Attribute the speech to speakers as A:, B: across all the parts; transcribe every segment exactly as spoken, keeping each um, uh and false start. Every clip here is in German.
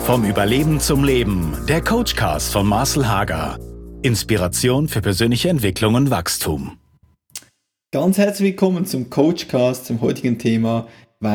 A: Vom Überleben zum Leben, der Coachcast von Marcel Hager. Inspiration für persönliche Entwicklung und Wachstum.
B: Ganz herzlich willkommen zum Coachcast, zum heutigen Thema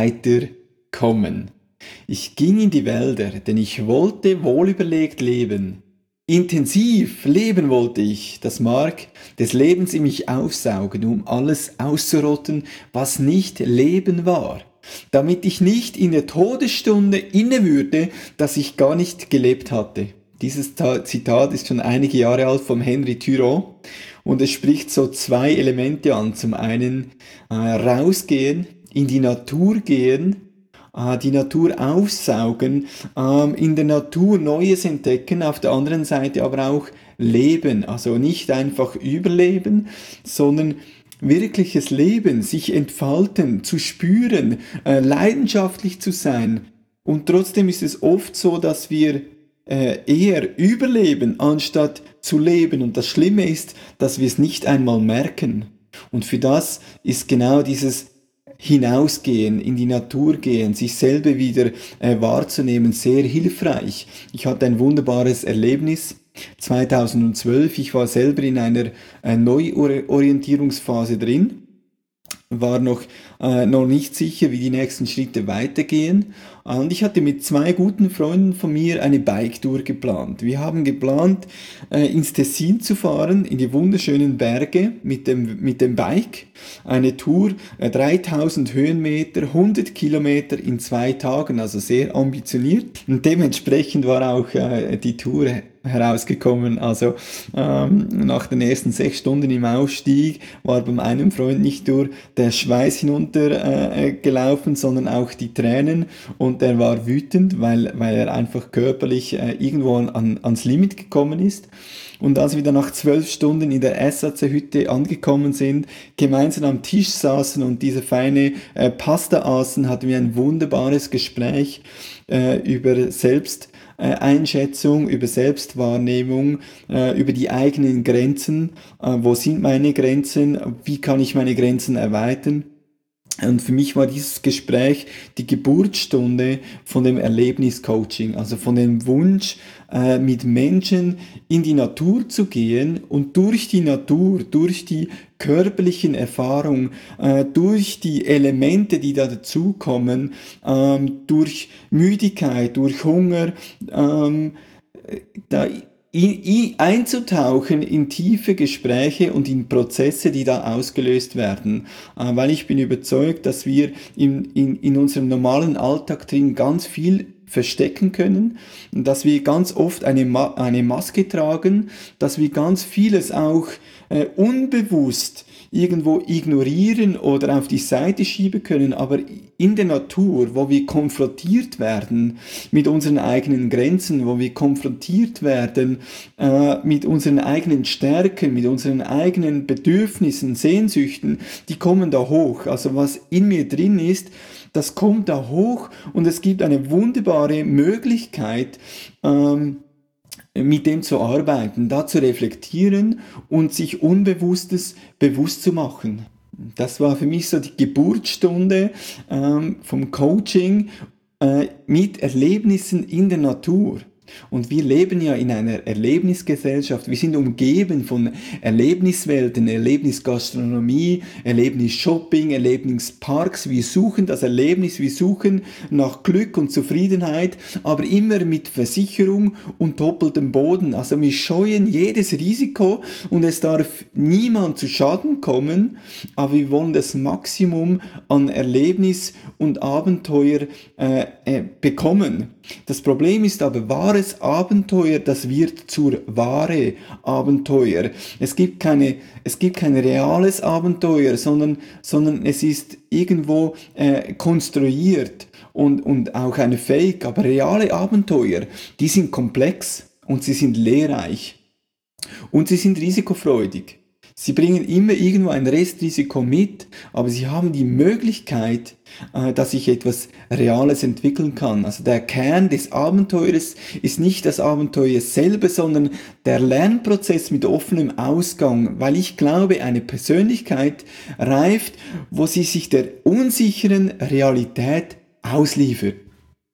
B: Weiterkommen. Ich ging in die Wälder, denn ich wollte wohlüberlegt leben. Intensiv leben wollte ich, das Mark des Lebens in mich aufsaugen, um alles auszurotten, was nicht Leben war. Damit ich nicht in der Todesstunde inne würde, dass ich gar nicht gelebt hatte. Dieses Zitat ist schon einige Jahre alt vom Henry Thoreau und es spricht so zwei Elemente an. Zum einen äh, rausgehen, in die Natur gehen, äh, die Natur aufsaugen, äh, in der Natur Neues entdecken, auf der anderen Seite aber auch leben. Also nicht einfach überleben, sondern wirkliches Leben, sich entfalten, zu spüren, äh, leidenschaftlich zu sein. Und trotzdem ist es oft so, dass wir äh, eher überleben, anstatt zu leben. Und das Schlimme ist, dass wir es nicht einmal merken. Und für das ist genau dieses Hinausgehen, in die Natur gehen, sich selber wieder äh, wahrzunehmen, sehr hilfreich. Ich hatte ein wunderbares Erlebnis zweitausendzwölf, ich war selber in einer äh, Neuorientierungsphase drin, war noch, äh, noch nicht sicher, wie die nächsten Schritte weitergehen. Und ich hatte mit zwei guten Freunden von mir eine Bike-Tour geplant. Wir haben geplant, äh, ins Tessin zu fahren, in die wunderschönen Berge mit dem, mit dem Bike. Eine Tour, äh, dreitausend Höhenmeter, hundert Kilometer in zwei Tagen, also sehr ambitioniert. Und dementsprechend war auch äh, die Tour herausgekommen. Also ähm, nach den ersten sechs Stunden im Aufstieg war bei meinem Freund nicht nur der Schweiß hinunter äh, gelaufen, sondern auch die Tränen, und er war wütend, weil, weil er einfach körperlich äh, irgendwo an, ans Limit gekommen ist. Und als wir dann nach zwölf Stunden in der S A C-Hütte angekommen sind, gemeinsam am Tisch saßen und diese feine äh, Pasta aßen, hatten wir ein wunderbares Gespräch äh, über Selbsteinschätzung, über Selbstwahrnehmung, äh, über die eigenen Grenzen. Äh, wo sind meine Grenzen? Wie kann ich meine Grenzen erweitern? Und für mich war dieses Gespräch die Geburtsstunde von dem Erlebniscoaching, also von dem Wunsch, äh, mit Menschen in die Natur zu gehen und durch die Natur, durch die körperlichen Erfahrungen, äh, durch die Elemente, die da dazukommen, ähm, durch Müdigkeit, durch Hunger, ähm, da I, I, einzutauchen in tiefe Gespräche und in Prozesse, die da ausgelöst werden. Äh, weil ich bin überzeugt, dass wir in, in, in unserem normalen Alltag drin ganz viel verstecken können, dass wir ganz oft eine, Ma- eine Maske tragen, dass wir ganz vieles auch äh, unbewusst irgendwo ignorieren oder auf die Seite schieben können, aber in der Natur, wo wir konfrontiert werden mit unseren eigenen Grenzen, wo wir konfrontiert werden äh, mit unseren eigenen Stärken, mit unseren eigenen Bedürfnissen, Sehnsüchten, die kommen da hoch. Also was in mir drin ist, das kommt da hoch, und es gibt eine wunderbare Möglichkeit, ähm, mit dem zu arbeiten, da zu reflektieren und sich Unbewusstes bewusst zu machen. Das war für mich so die Geburtsstunde ähm, vom Coaching äh, mit Erlebnissen in der Natur. Und wir leben ja in einer Erlebnisgesellschaft. Wir sind umgeben von Erlebniswelten, Erlebnisgastronomie, Erlebnisshopping, Erlebnisparks. Wir suchen das Erlebnis, wir suchen nach Glück und Zufriedenheit, aber immer mit Versicherung und doppeltem Boden. Also wir scheuen jedes Risiko und es darf niemand zu Schaden kommen, aber wir wollen das Maximum an Erlebnis und Abenteuer äh, äh, bekommen. Das Problem ist aber, wahres Abenteuer, das wird zur wahre Abenteuer. Es gibt keine, es gibt kein reales Abenteuer, sondern, sondern es ist irgendwo äh, konstruiert und, und auch eine Fake. Aber reale Abenteuer, die sind komplex und sie sind lehrreich und sie sind risikofreudig. Sie bringen immer irgendwo ein Restrisiko mit, aber sie haben die Möglichkeit, äh, dass sich etwas Reales entwickeln kann. Also der Kern des Abenteuers ist nicht das Abenteuer selber, sondern der Lernprozess mit offenem Ausgang, weil ich glaube, eine Persönlichkeit reift, wo sie sich der unsicheren Realität ausliefert.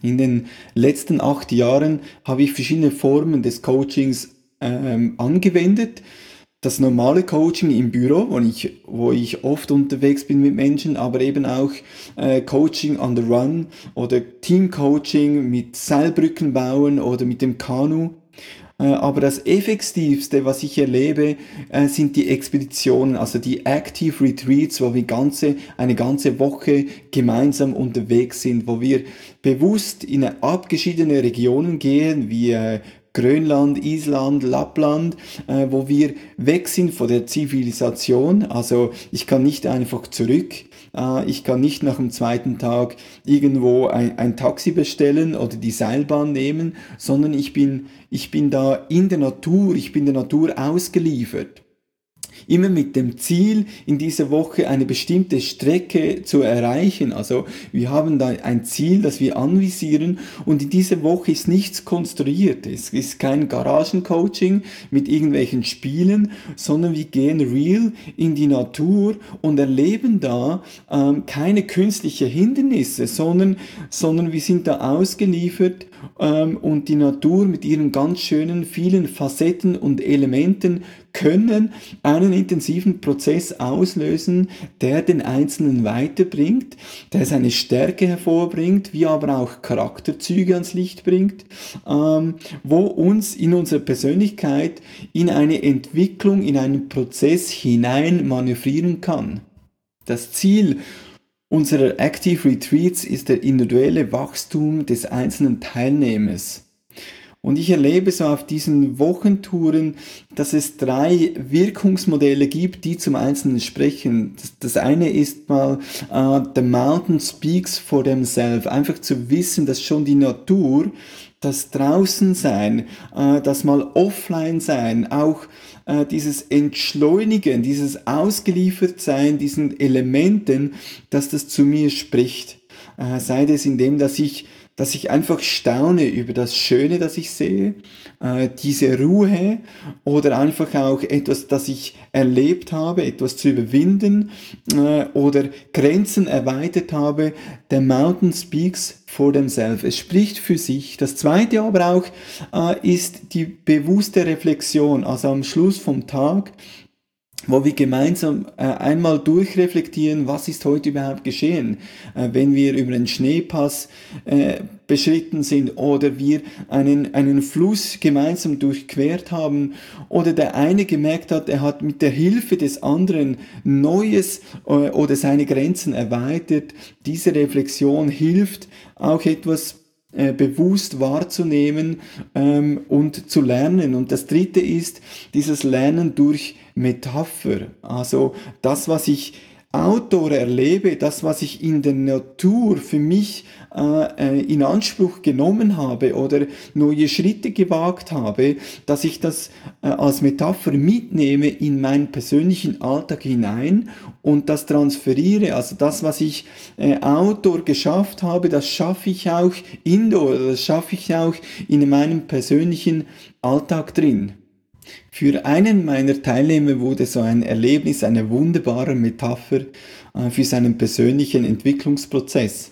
B: In den letzten acht Jahren habe ich verschiedene Formen des Coachings ähm, angewendet. Das normale Coaching im Büro, wo ich, wo ich oft unterwegs bin mit Menschen, aber eben auch äh, Coaching on the Run oder Teamcoaching mit Seilbrücken bauen oder mit dem Kanu. Äh, aber das Effektivste, was ich erlebe, äh, sind die Expeditionen, also die Active Retreats, wo wir ganze, eine ganze Woche gemeinsam unterwegs sind, wo wir bewusst in abgeschiedene Regionen gehen, wie äh, Grönland, Island, Lappland, äh, wo wir weg sind von der Zivilisation. Also ich kann nicht einfach zurück, äh, ich kann nicht nach dem zweiten Tag irgendwo ein, ein Taxi bestellen oder die Seilbahn nehmen, sondern ich bin, ich bin da in der Natur, ich bin der Natur ausgeliefert. Immer mit dem Ziel, in dieser Woche eine bestimmte Strecke zu erreichen. Also wir haben da ein Ziel, das wir anvisieren, und in dieser Woche ist nichts konstruiert. Es ist kein Garagencoaching mit irgendwelchen Spielen, sondern wir gehen real in die Natur und erleben da ähm, keine künstlichen Hindernisse, sondern, sondern wir sind da ausgeliefert ähm, und die Natur mit ihren ganz schönen vielen Facetten und Elementen können einen intensiven Prozess auslösen, der den Einzelnen weiterbringt, der seine Stärke hervorbringt, wie aber auch Charakterzüge ans Licht bringt, ähm, wo uns in unsere Persönlichkeit in eine Entwicklung, in einen Prozess hinein manövrieren kann. Das Ziel unserer Active Retreats ist der individuelle Wachstum des einzelnen Teilnehmers. Und ich erlebe so auf diesen Wochentouren, dass es drei Wirkungsmodelle gibt, die zum Einzelnen sprechen. Das, das eine ist mal, uh, the mountain speaks for themselves. Einfach zu wissen, dass schon die Natur, das Draußensein, uh, das mal Offline-Sein, auch uh, dieses Entschleunigen, dieses Ausgeliefertsein, diesen Elementen, dass das zu mir spricht. Uh, sei das in dem, dass ich dass ich einfach staune über das Schöne, das ich sehe, äh, diese Ruhe oder einfach auch etwas, das ich erlebt habe, etwas zu überwinden äh, oder Grenzen erweitert habe. The mountain speaks for themselves. Es spricht für sich. Das Zweite aber auch äh, ist die bewusste Reflexion, also am Schluss vom Tag, wo wir gemeinsam äh, einmal durchreflektieren, was ist heute überhaupt geschehen, äh, wenn wir über einen Schneepass äh, beschritten sind oder wir einen, einen Fluss gemeinsam durchquert haben oder der eine gemerkt hat, er hat mit der Hilfe des anderen Neues äh, oder seine Grenzen erweitert. Diese Reflexion hilft auch etwas Äh, bewusst wahrzunehmen ähm, und zu lernen. Und das Dritte ist dieses Lernen durch Metapher. Also das, was ich outdoor erlebe, das, was ich in der Natur für mich äh, in Anspruch genommen habe oder neue Schritte gewagt habe, dass ich das äh, als Metapher mitnehme in meinen persönlichen Alltag hinein und das transferiere. Also das, was ich äh, outdoor geschafft habe, das schaffe ich auch indoor, das schaffe ich auch in meinem persönlichen Alltag drin. Für einen meiner Teilnehmer wurde so ein Erlebnis eine wunderbare Metapher äh, für seinen persönlichen Entwicklungsprozess.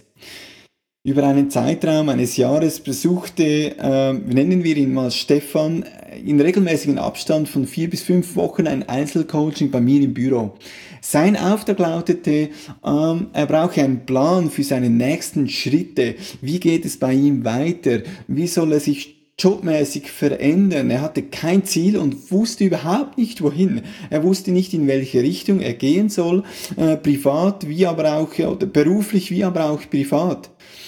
B: Über einen Zeitraum eines Jahres besuchte, äh, nennen wir ihn mal Stefan, in regelmäßigen Abstand von vier bis fünf Wochen ein Einzelcoaching bei mir im Büro. Sein Auftrag lautete, ähm, er brauche einen Plan für seine nächsten Schritte. Wie geht es bei ihm weiter? Wie soll er sich jobmäßig verändern? Er hatte kein Ziel und wusste überhaupt nicht wohin. Er wusste nicht, in welche Richtung er gehen soll, äh, privat wie aber auch, oder beruflich wie aber auch privat.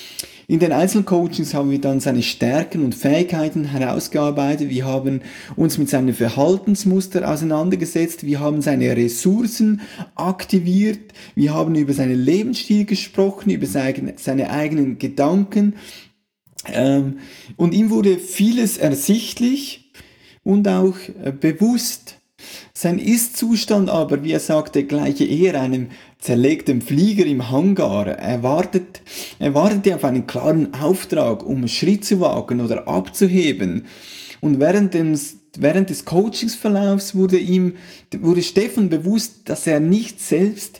B: In den Einzelcoachings haben wir dann seine Stärken und Fähigkeiten herausgearbeitet. Wir haben uns mit seinen Verhaltensmustern auseinandergesetzt. Wir haben seine Ressourcen aktiviert. Wir haben über seinen Lebensstil gesprochen, über seine, seine eigenen Gedanken. Ähm, und ihm wurde vieles ersichtlich und auch äh, bewusst. Sein Ist-Zustand aber, wie er sagte, gleiche eher einem zerlegten Flieger im Hangar. Er, wartet, er wartete auf einen klaren Auftrag, um einen Schritt zu wagen oder abzuheben. Und während des, während des Coachingsverlaufs wurde ihm, wurde Stefan bewusst, dass er nicht selbst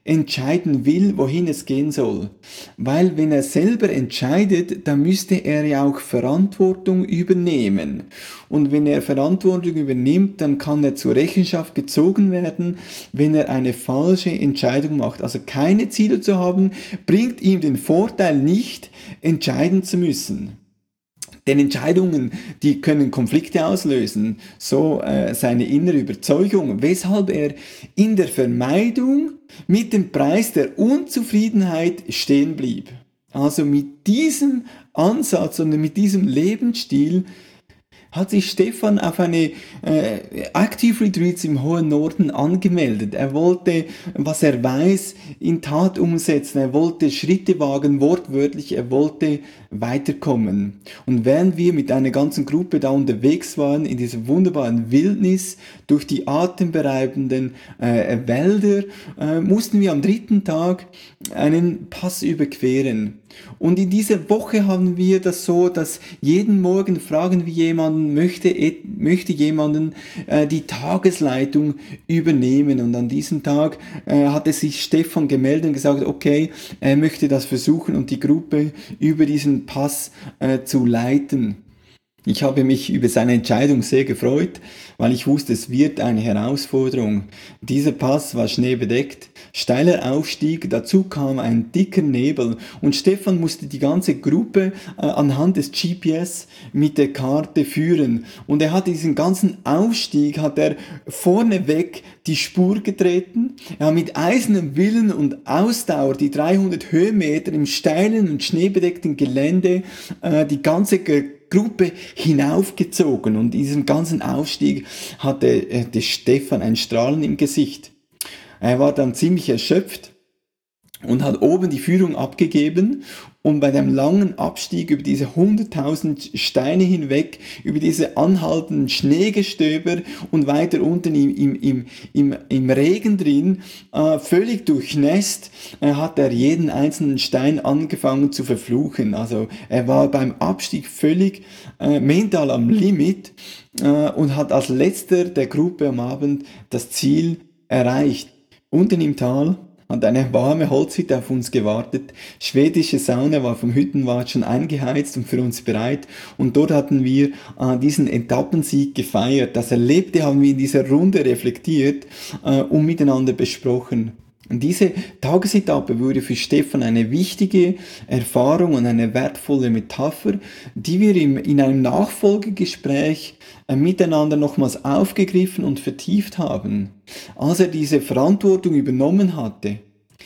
B: entscheiden will, wohin es gehen soll. Weil wenn er selber entscheidet, dann müsste er ja auch Verantwortung übernehmen. Und wenn er Verantwortung übernimmt, dann kann er zur Rechenschaft gezogen werden, wenn er eine falsche Entscheidung macht. Also keine Ziele zu haben, bringt ihm den Vorteil nicht, entscheiden zu müssen. Denn Entscheidungen, die können Konflikte auslösen, so äh, seine innere Überzeugung, weshalb er in der Vermeidung mit dem Preis der Unzufriedenheit stehen blieb. Also mit diesem Ansatz und mit diesem Lebensstil hat sich Stefan auf eine äh, Active Retreats im hohen Norden angemeldet. Er wollte, was er weiß, in Tat umsetzen. Er wollte Schritte wagen, wortwörtlich. Er wollte weiterkommen. Und während wir mit einer ganzen Gruppe da unterwegs waren, in dieser wunderbaren Wildnis, durch die atemberaubenden äh, Wälder, äh, mussten wir am dritten Tag einen Pass überqueren. Und in dieser Woche haben wir das so, dass jeden Morgen fragen wir jemanden, möchte, möchte jemanden äh, die Tagesleitung übernehmen. Und an diesem Tag äh, hatte sich Stefan gemeldet und gesagt, okay, er möchte das versuchen und die Gruppe über diesen Pass äh, zu leiten. Ich habe mich über seine Entscheidung sehr gefreut, weil ich wusste, es wird eine Herausforderung. Dieser Pass war schneebedeckt, steiler Aufstieg, dazu kam ein dicker Nebel und Stefan musste die ganze Gruppe äh, anhand des G P S mit der Karte führen. Und er hat diesen ganzen Aufstieg, hat er vorneweg die Spur getreten. Er hat mit eisernem Willen und Ausdauer die dreihundert Höhenmeter im steilen und schneebedeckten Gelände äh, die ganze Gruppe hinaufgezogen und in diesem ganzen Aufstieg hatte äh, der Stefan ein Strahlen im Gesicht. Er war dann ziemlich erschöpft und hat oben die Führung abgegeben und bei dem langen Abstieg über diese hunderttausend Steine hinweg, über diese anhaltenden Schneegestöber und weiter unten im, im, im, im, im Regen drin, äh, völlig durchnässt, äh, hat er jeden einzelnen Stein angefangen zu verfluchen. Also er war beim Abstieg völlig äh, mental am Limit äh, und hat als letzter der Gruppe am Abend das Ziel erreicht. Unten im Tal hat eine warme Holzhütte auf uns gewartet. Schwedische Sauna war vom Hüttenwart schon eingeheizt und für uns bereit. Und dort hatten wir äh, diesen Etappensieg gefeiert. Das Erlebte haben wir in dieser Runde reflektiert äh, und miteinander besprochen. Und diese Tagesetappe wurde für Stefan eine wichtige Erfahrung und eine wertvolle Metapher, die wir im, in einem Nachfolgegespräch äh, miteinander nochmals aufgegriffen und vertieft haben. Als er diese Verantwortung übernommen hatte,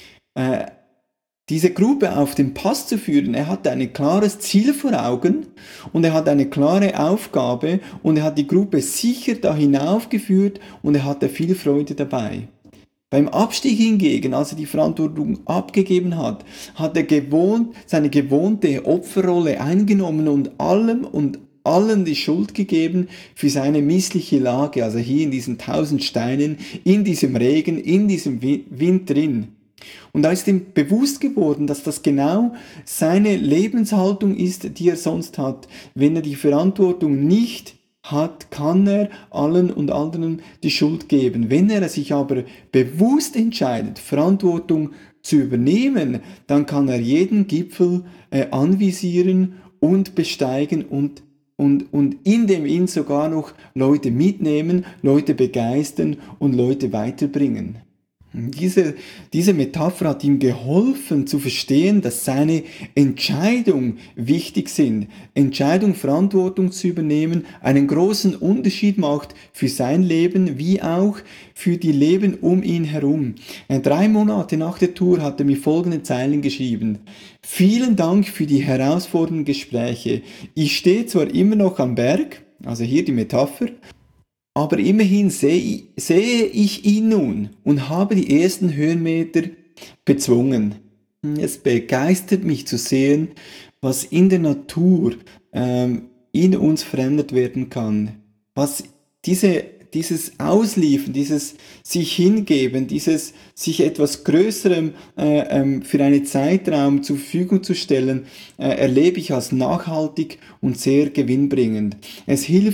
B: äh, diese Gruppe auf den Pass zu führen, er hatte ein klares Ziel vor Augen und er hat eine klare Aufgabe und er hat die Gruppe sicher da hinaufgeführt und er hatte viel Freude dabei. Beim Abstieg hingegen, als er die Verantwortung abgegeben hat, hat er gewohnt, seine gewohnte Opferrolle eingenommen und allem und allen die Schuld gegeben für seine missliche Lage, also hier in diesen tausend Steinen, in diesem Regen, in diesem Wind drin. Und da ist ihm bewusst geworden, dass das genau seine Lebenshaltung ist, die er sonst hat. Wenn er die Verantwortung nicht hat, kann er allen und anderen die Schuld geben. Wenn er sich aber bewusst entscheidet, Verantwortung zu übernehmen, dann kann er jeden Gipfel äh, anvisieren und besteigen und, und, und in dem ihn sogar noch Leute mitnehmen, Leute begeistern und Leute weiterbringen. Diese, diese Metapher hat ihm geholfen zu verstehen, dass seine Entscheidungen wichtig sind. Entscheidung, Verantwortung zu übernehmen, einen großen Unterschied macht für sein Leben wie auch für die Leben um ihn herum. Drei Monate nach der Tour hat er mir folgende Zeilen geschrieben. Vielen Dank für die herausfordernden Gespräche. Ich stehe zwar immer noch am Berg, also hier die Metapher, aber immerhin sehe, sehe ich ihn nun und habe die ersten Höhenmeter bezwungen. Es begeistert mich zu sehen, was in der Natur ähm, in uns verändert werden kann. Was diese, dieses Ausliefern, dieses sich hingeben, dieses sich etwas Größerem äh, ähm, für einen Zeitraum zur Verfügung zu stellen, äh, erlebe ich als nachhaltig und sehr gewinnbringend. Es hilft,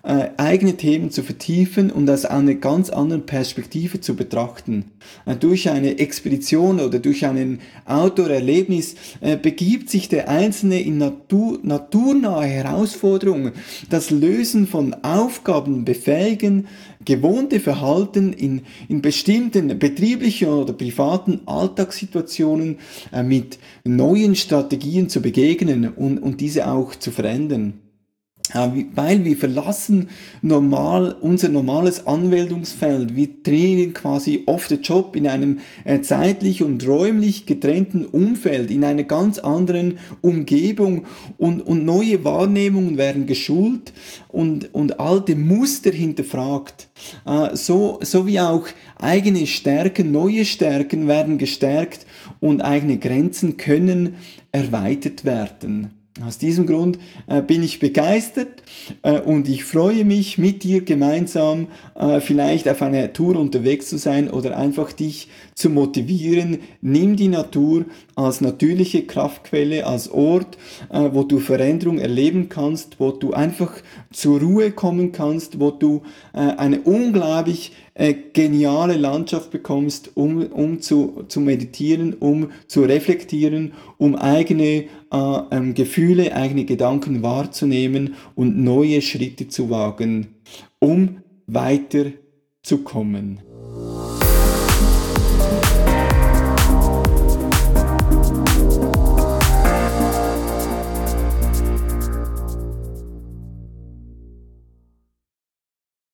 B: äh, eigene Themen zu vertiefen und aus einer ganz anderen Perspektive zu betrachten. Äh, durch eine Expedition oder durch ein Outdoor-Erlebnis äh, begibt sich der Einzelne in Natur, naturnahe Herausforderungen. Das Lösen von Aufgaben befähigen, gewohnte Verhalten in, in bestimmten betrieblichen oder privaten Alltagssituationen äh, mit neuen Strategien zu begegnen und, und diese auch zu verändern. Weil wir verlassen normal, unser normales Anwendungsfeld. Wir trainieren quasi off the job in einem äh, zeitlich und räumlich getrennten Umfeld, in einer ganz anderen Umgebung und, und neue Wahrnehmungen werden geschult und, und alte Muster hinterfragt. Äh, so, so wie auch eigene Stärken, neue Stärken werden gestärkt und eigene Grenzen können erweitert werden. Aus diesem Grund äh, bin ich begeistert äh, und ich freue mich, mit dir gemeinsam äh, vielleicht auf einer Tour unterwegs zu sein oder einfach dich zu motivieren. Nimm die Natur als natürliche Kraftquelle, als Ort, äh, wo du Veränderung erleben kannst, wo du einfach zur Ruhe kommen kannst, wo du äh, eine unglaublich äh, geniale Landschaft bekommst, um, um zu, zu meditieren, um zu reflektieren, um eigene äh, ähm, Gefühle, eigene Gedanken wahrzunehmen und neue Schritte zu wagen, um weiterzukommen.